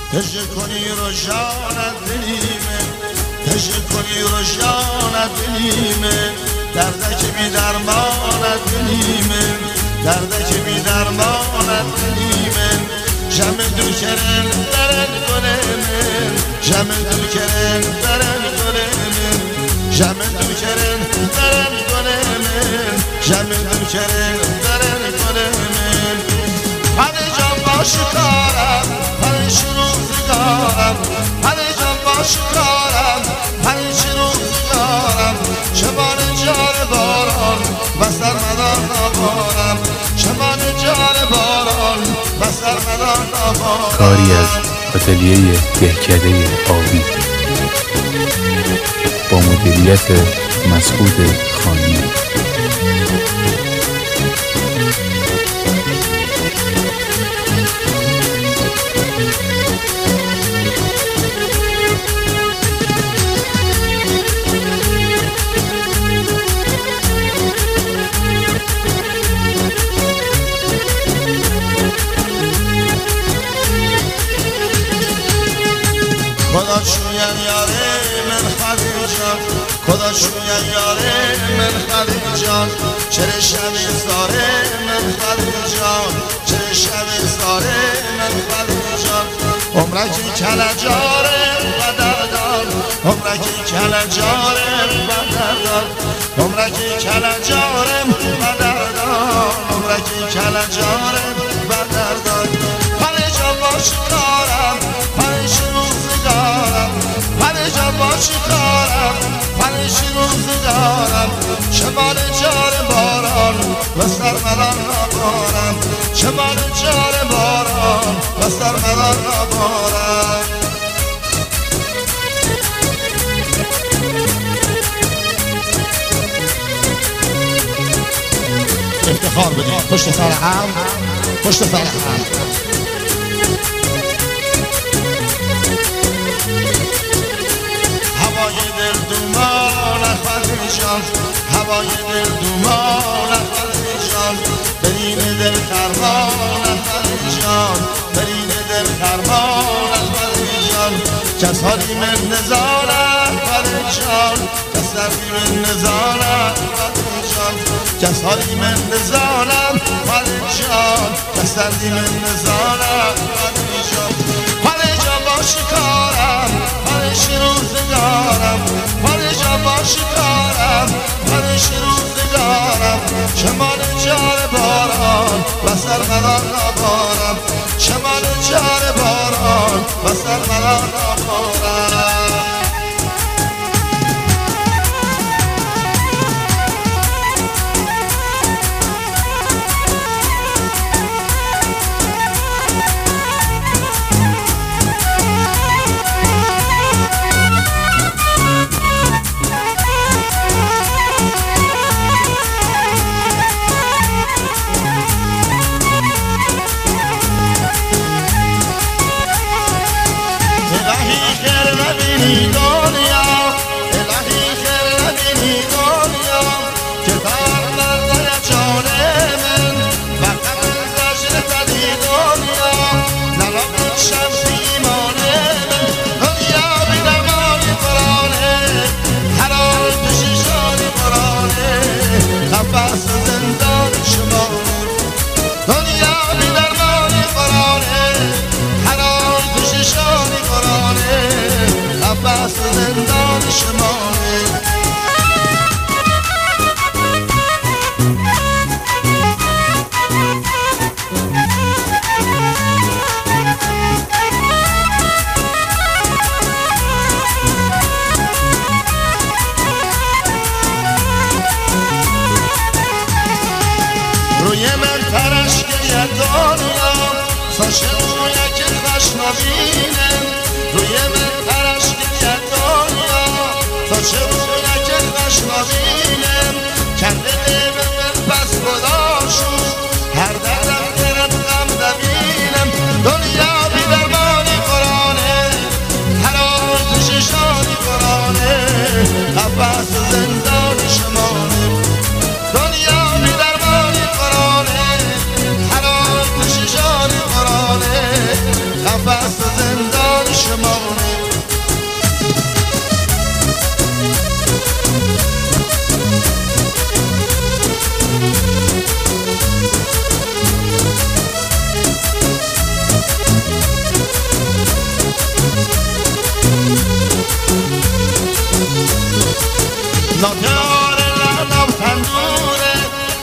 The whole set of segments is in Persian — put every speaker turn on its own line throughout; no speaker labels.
تجه کنی رو جانت دلیمه تجه کنی رو جانت دلیمه درده که بی درمانت دلیمه درده که بی درمانت دلیمه جمع دل کرن برن کنه من جمع دل کرن برن کنه من جمع دل کرن برن کنه من جمع دل کرن برن کنه من همه جان باش کارم همه شروع زگارم همه جان باش کارم همه شروع زگارم شمان جار باران و سرمدان نبارم شمان جار باران و سرمدان نبارم.
کاری از آتلیه دهکده آبی با مدیریت مسعود خانی.
خدا شوین یاره من خلیجان خدا شوین یاره من خلیجان چرا شب ساره من خلیجان چرا شب ساره من خلیجان عمرکی کلجاره بدردان عمرکی کلجاره بدردان عمرکی کلجاره بدردان عمرکی کلجاره بدردان همه جا باش کارم همه روزگارم همه جا باش کارم همه روزگارم شمال جار باران و سرمدان نبارم شمال جار باران و سرمدان نبارم. افتخار بدیم پشت سر هم پشت سر هم. هوای دل دومان خلیجان هوای دل دومان خلیجان برین دل خرمان خلیجان برین دل خرمان خلیجان کسانی من نزارم خلیجان کسانی من نزارم خلیجان کسانی من نزارم خلیجان کسانی من نزارم خلیجان خلیجان باش کارم خلیج روزگارم خلیجان باش کارم خلیج روزگارم شمال جار باران و سرمدان نبارم شمال جار باران و سرمدان نبارم.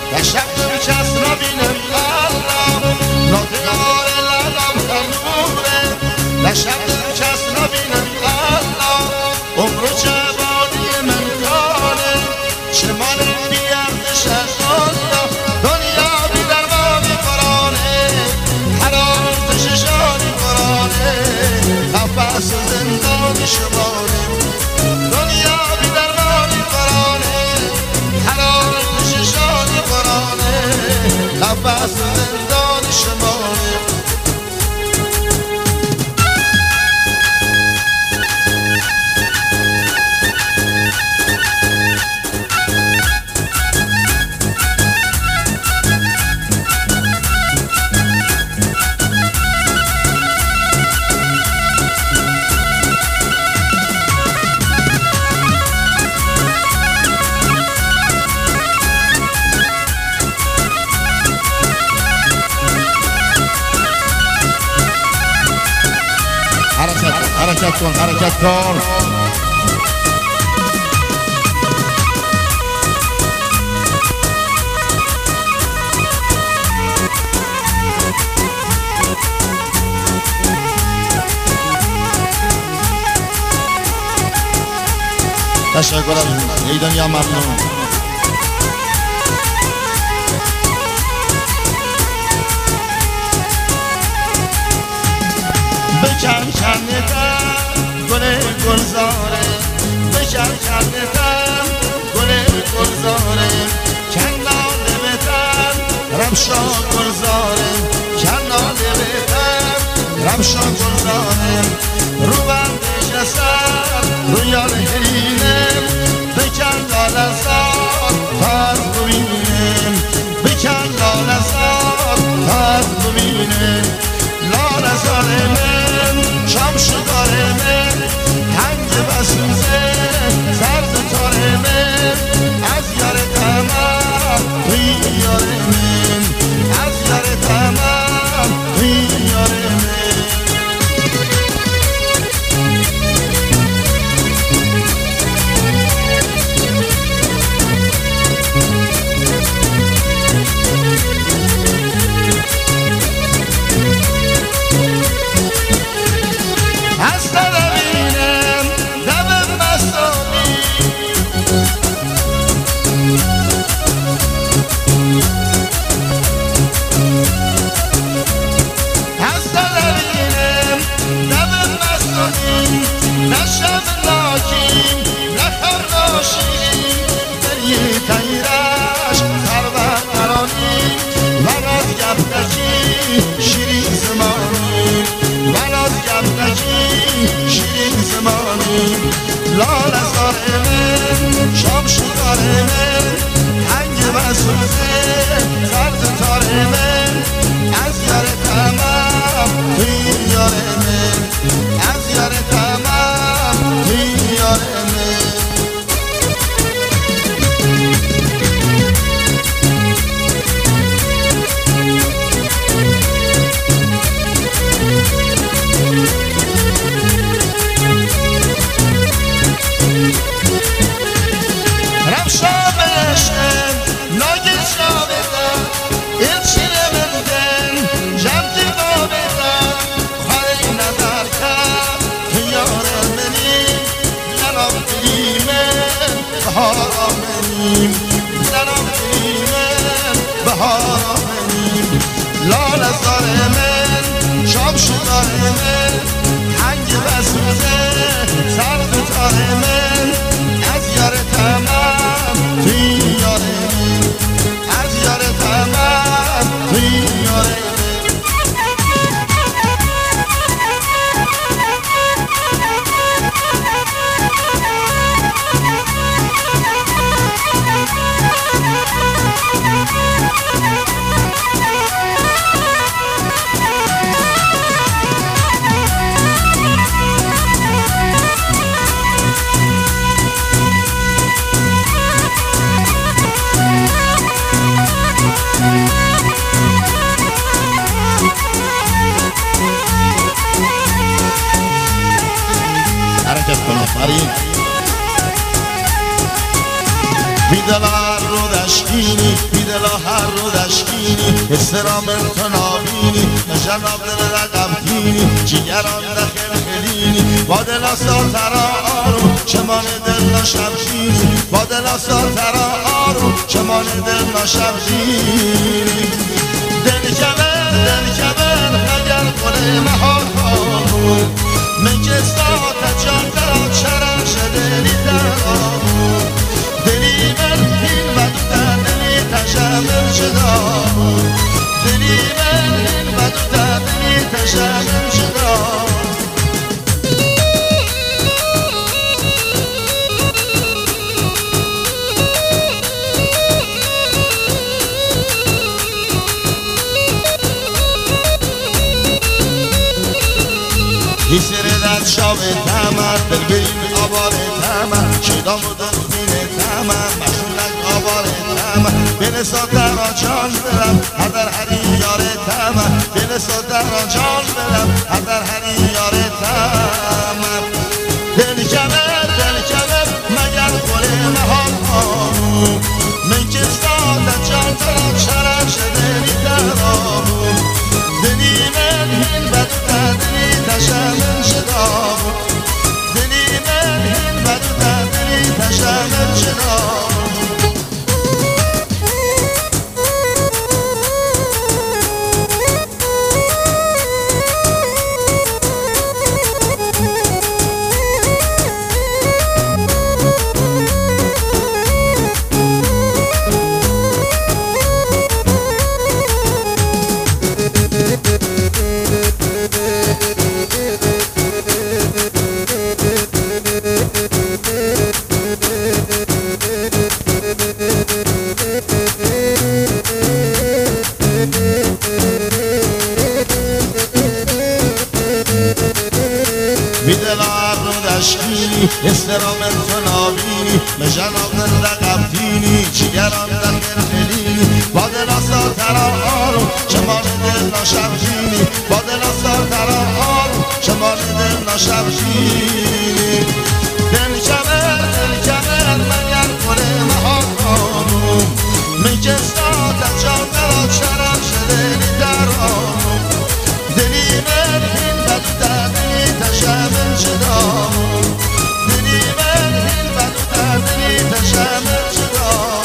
در شب کس نبینم الله ناطقار لالم تنوره در شب کس نبینم الله عمرو چه بادی من کانه چه مال بیردش از دنیا بی درمانی قرآنه حرارت ششانی قرآنه نفس زندانی شمانه دنیا بی درمانی قرآنه حرارت ششانی قرآنه نفس زندانی شمانه حرکت کن حرکت کن تشکر از ایدانیا ممنون بکن کندتم گل گلزاره بکن کندتم گل گلزاره کناله بتن رمشا گلزاره کناله بتن رمشا گلزاره رو بندش اصر رو یار هرینم بکن لالزار تاز ببینم بکن لالزار تاز ببینم لالزار من شام شدار من هنگ بسوزه سرد تار من از یار تمام توی یار من از یار تمام توی یار من نشم لاکیم نخم ناشیم دری تیرش سرور نرانیم ورد گفتکی شیرین زمانیم ورد گفتکی شیرین زمانیم لال زار من شام شدار من هنگ بسوزه سرد تار من از یار تمام توی یار من از یار تمام توی یار من رمشا بشم ناگل شا بدم این چیره بودن جمعی با بدم خواهی نظر کن که یار منی نرام دلیمن بهارا منیم نرام دلیمن بهارا منیم لال زار من شام شدار من هنگ بسوزه سرد تار من از یار تمام توی یار من از یار تمام توی یار من بیدلار رو دشتینی بیدلار دلا هر رو دشکینی استرام تو نابینی جناب دل رقمتینی جیگران دخل خلینی با دلا سالترا آروم چمان دل نشمشینی با دلا سالترا آروم چمان دل نشمشینی دل کبر اگر کنه محال کنم من که ساعت جان درات شرم شده نیدم دلی من این بدوتر دلی تشمم شدم دلی من این بدوتر دلی تشمم شدم سر دست شاب تمر دل بریم آبار تمر شیدام و دلفین تمر مشونک آبار تمر بنسا در جان برم هر در هری یار تمر بنسا در جان برم هر در هری یار تمر دل کبر مگر خوله مهان آمون من که سادت جان ترا شرم شده نیدرامون دلی من این بدتر دلی تشمم شدم دلی من این بدتر دلی تشمم شدم استرام تو نابینی مجناب دل رقبتینی چیگران دل خلینی با دل آسار ترا آروم شمال دل ناشبجینی با دل آسار ترا آروم شمال دل ناشبجینی دل کبر مگر کنه محال خانوم من که ساعت جان درات شرم شده نیدرامون دلی من این بدتر دلی تشمم شدم دلی من این بدتر دلی تشمم شدم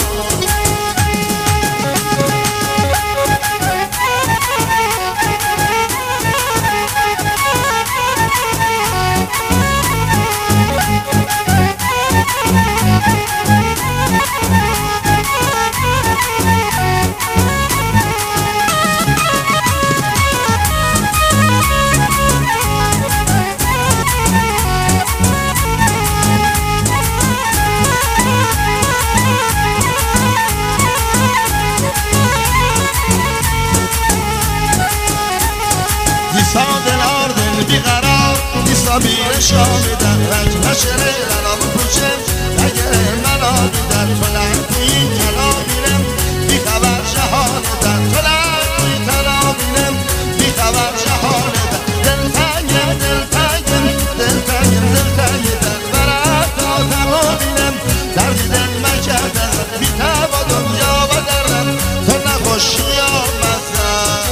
بیر شامیدن رنج نشره لنام کوچه اگر منا بیدن تو لنگوی تلا بیرم بی خبر جهاندن تو لنگوی تلا بیرم بی خبر جهاندن دل تنگم برات آدم بیرم دردی دل مکردن بی تبا دنیا و درم تو نخوشی آمدن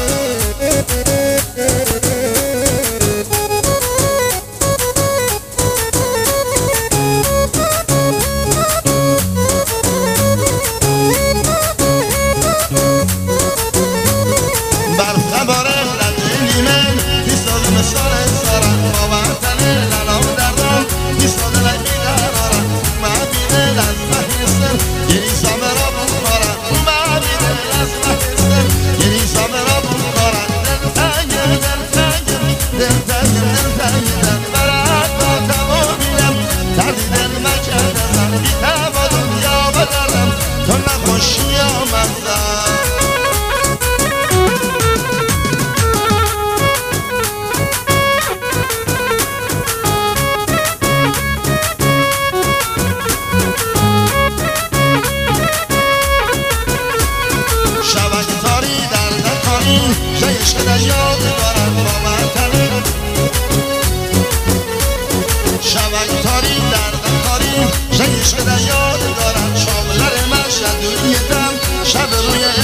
عشق در یاد دارم شاملر مرشد روی دم شب روی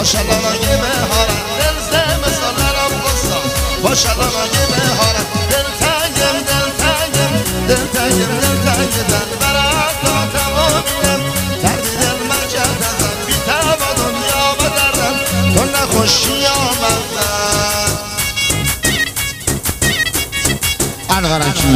باشلانای بهارم دل زم سالرم بستان باشلانای بهارم دل تنگم دل برات تمامیم درد دل مکرد ازم بی تب دنیا و دردم تو نخوشی آمدن الغرکی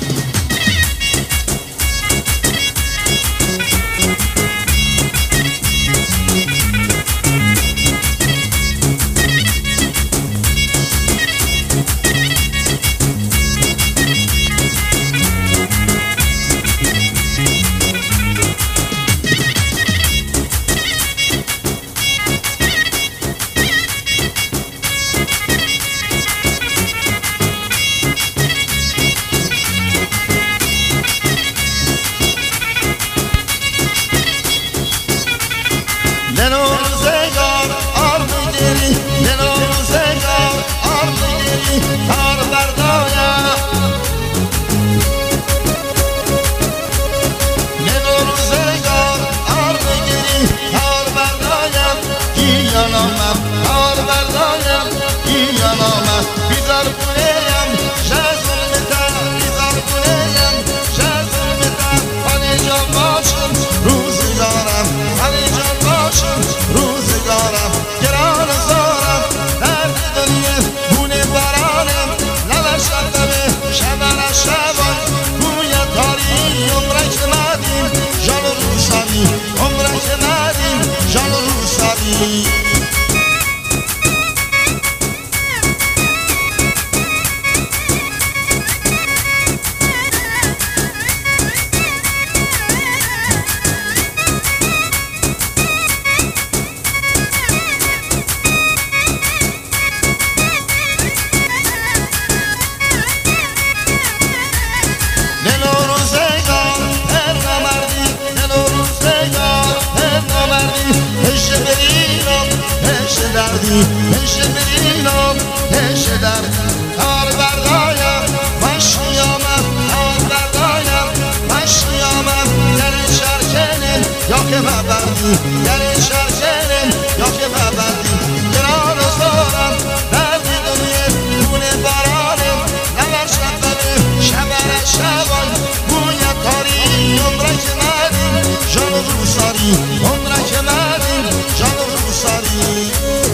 نشه برینم نشه در کار بردایم مش میامم کار بردایم مش میامم در شرکنم یا که مبردی در شرکنم یا که مبردی گران و زارم دردی دنیا دونه بارانم نمر شبه شبر شبان بویا تاری عمره که مدیم جان و روساری عمره که مدیم جان و روساری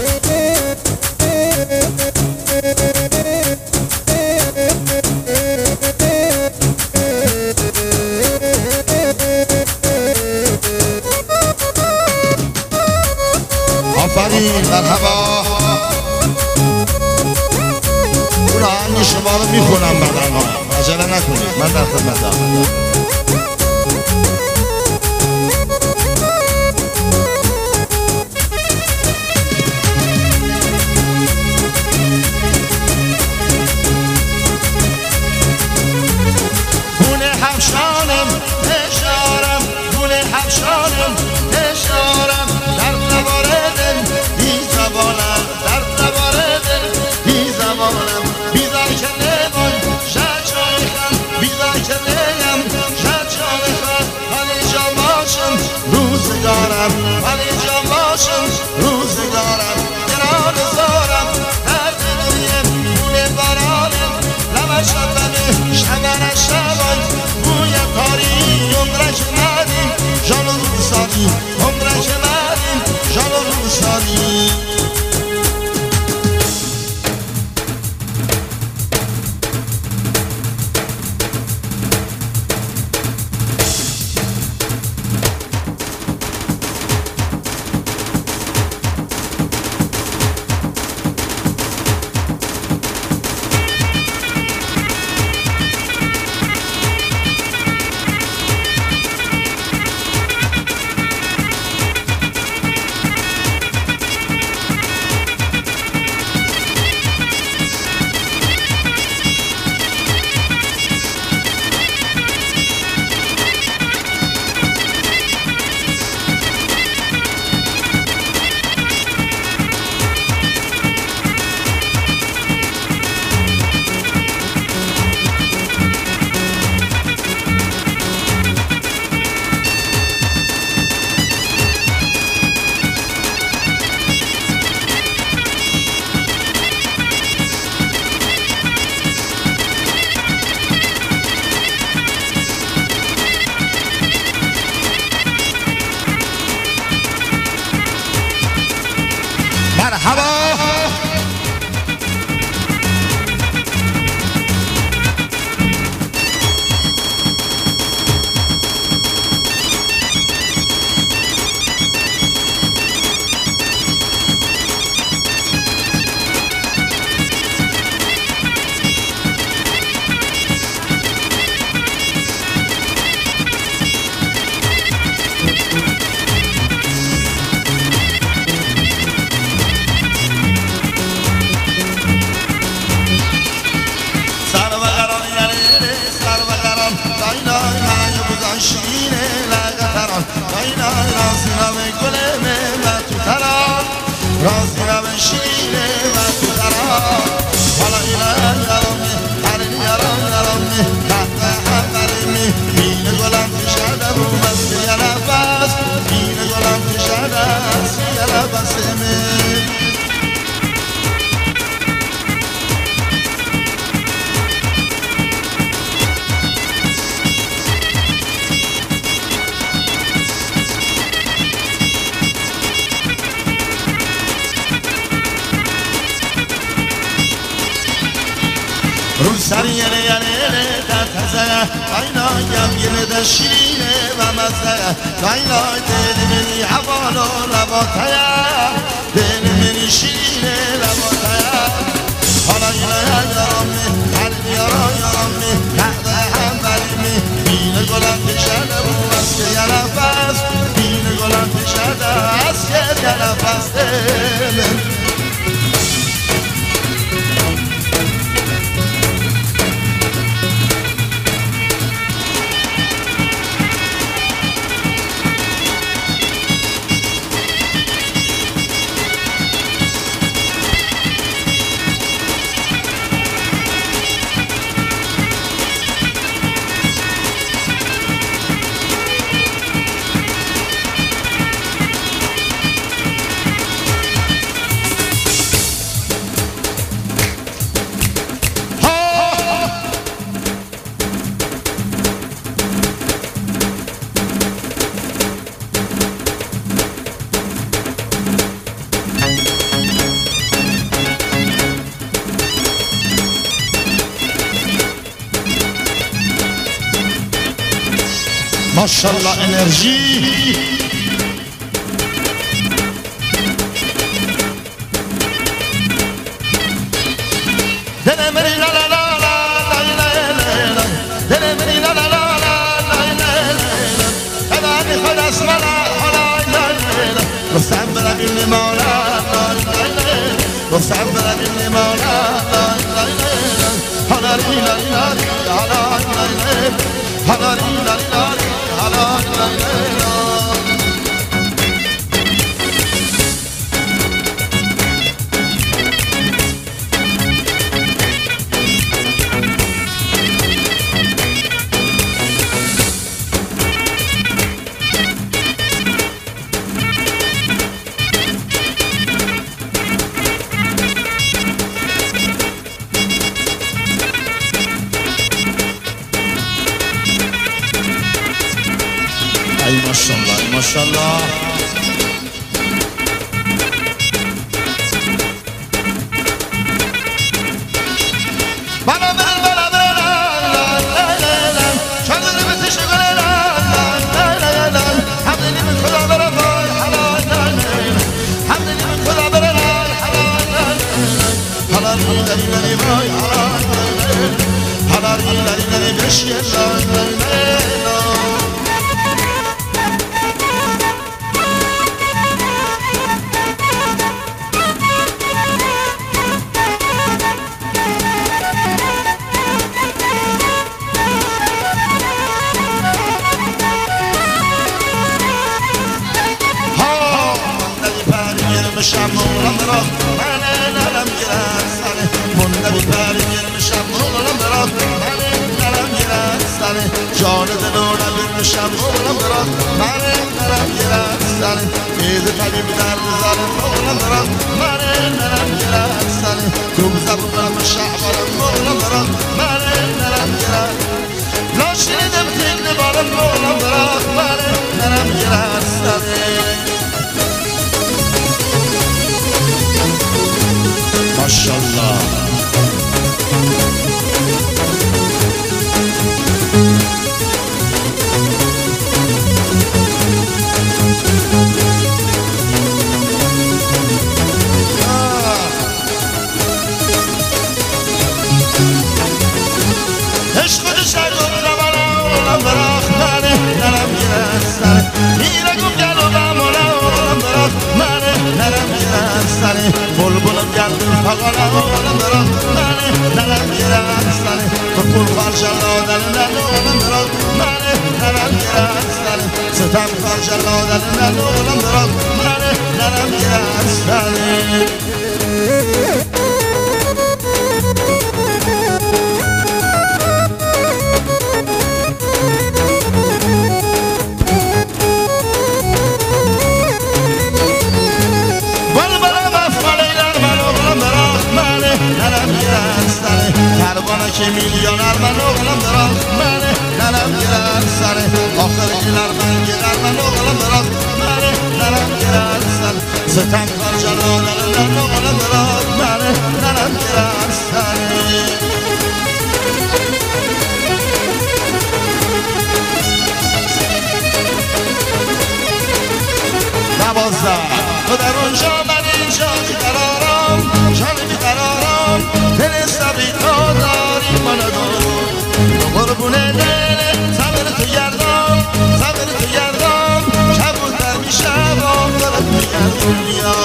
آفرین مرحبا اون آهنگ شما رو میخونم بعداً عجله نکنید من در خدمتم گونه همشانم اشارم گونه همشانم اشارم در نواردم بی زبانم در نواردم بی زبانم بیدار که نمان شجای خم بیدار که نیم شجای خم ولی جا باشم روزگارم ولی جا باشم روزگارم گران زارم درد دویم گونه بارانم لبش شبنه شبنه شبان بوی تاری عمره که ندیم جان و روسانی عمره که ندیم جان و روسانی مرحبا شیرینه لگتران داینا رازینا به گل من تو تران رازینا به شیرینه من تو تران حالا اینا یارمی هرین یارمی تحت هم برمی بین گلم پیشده رو بسته یه نفس بین گلم پیشده یه نفس رو سر یه در تزه داینا گم ده شیرینه و مزه داینا دل منی حوال و لباته دل منی شیرینه لباته حالا اینا یارمی هر یارمی تحت هم برمی بین گلم پیشده رو از که یه نفس بین گلم پیشده از که یه نفس ماشاءالله انرژی دل منی لا لا لا لا دل منی لا لا لا لا ابعد خد اسمنا گفتم برم این مولا گفتم برم این مولا حالا ریلا ریلا حالا حالا ریلا ریلا حالا ریلا ای ماشاءالله ای ماشاءالله شمولم را من نرم گرستنه منده بی پرگیر شمولم را من نرم گرستنه جان دلونم بیر شمولم را من نرم گرستنه ایده طبیب در ظلمولم را من نرم گرستنه دوم زبونم شعبارم مولم را من نرم گرستنه ناشیدم تیل بارم مولم را من نرم گرستنه نن oğlum bırakma nenem gelsin که میلیونر من oğlum bırak beni nenem girer seni Ahırkiler ben girer ben oğlum bırak beni nenem girer seni Sıten karcalarından oğlum bırak beni nenem girer seni نبازده تو در اونجا من اینجا بیقرارم جان بیقرارم دل سبی تو داری من دارم قربونه دل صبر تو گردم صبر تو گردم کبوتر میشه با دارت میگردم یا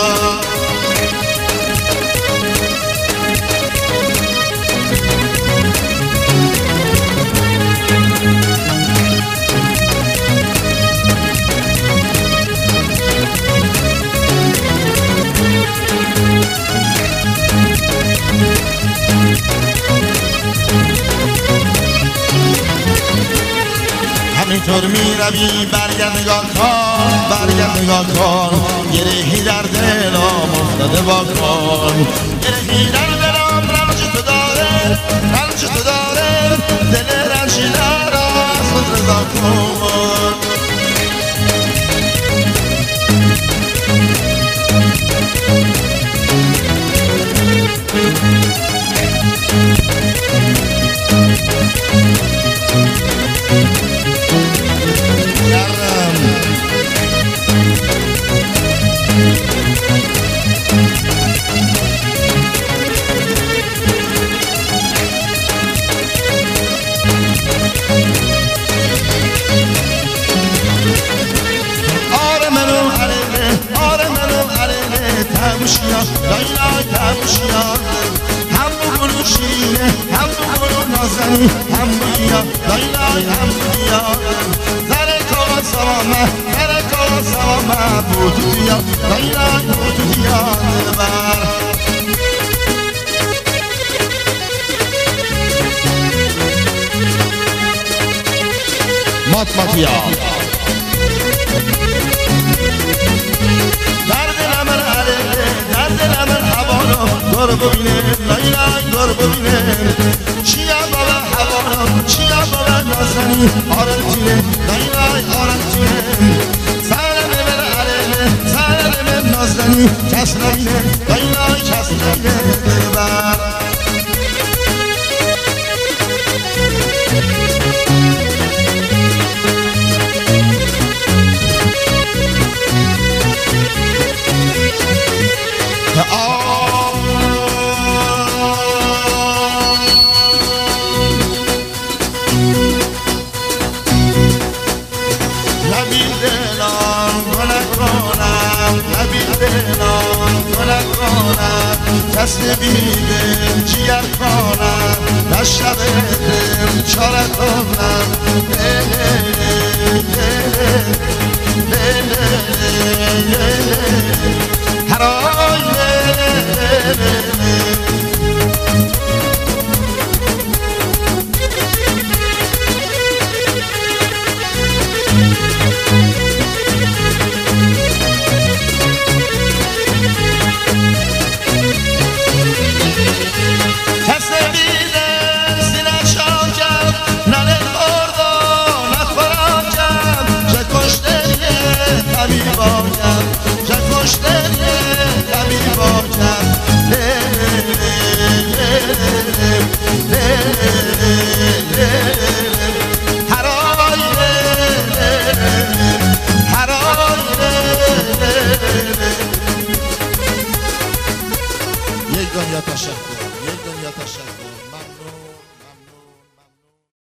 همینطور میروی برگرد نگاه کن برگرد نگاه کن گرهی در دلم افتاده با کن گرهی در دلم رنج تو داره رنج تو داره دل رنجیده را از خود رضا کن تمشیا لای تمشیا هم بگو شیرینه هم بگو نازنی هم بیا لای هم بیا در کار سوامه در کار سوامه بود بیا لای بود بیا دلبر ماتماتیا دور ببینه لای لای دور ببینه چیا بابا حوانم چیا بابا نازنی آرنجینه لای لای آرنجینه سرم بر علیه سرم بر نازنی کس نبینه لای لای کس نبینه دلبر کس نبیدم جیگر کنم نشنویدم چاره کنم هرای یک دنیا تشکر ممنون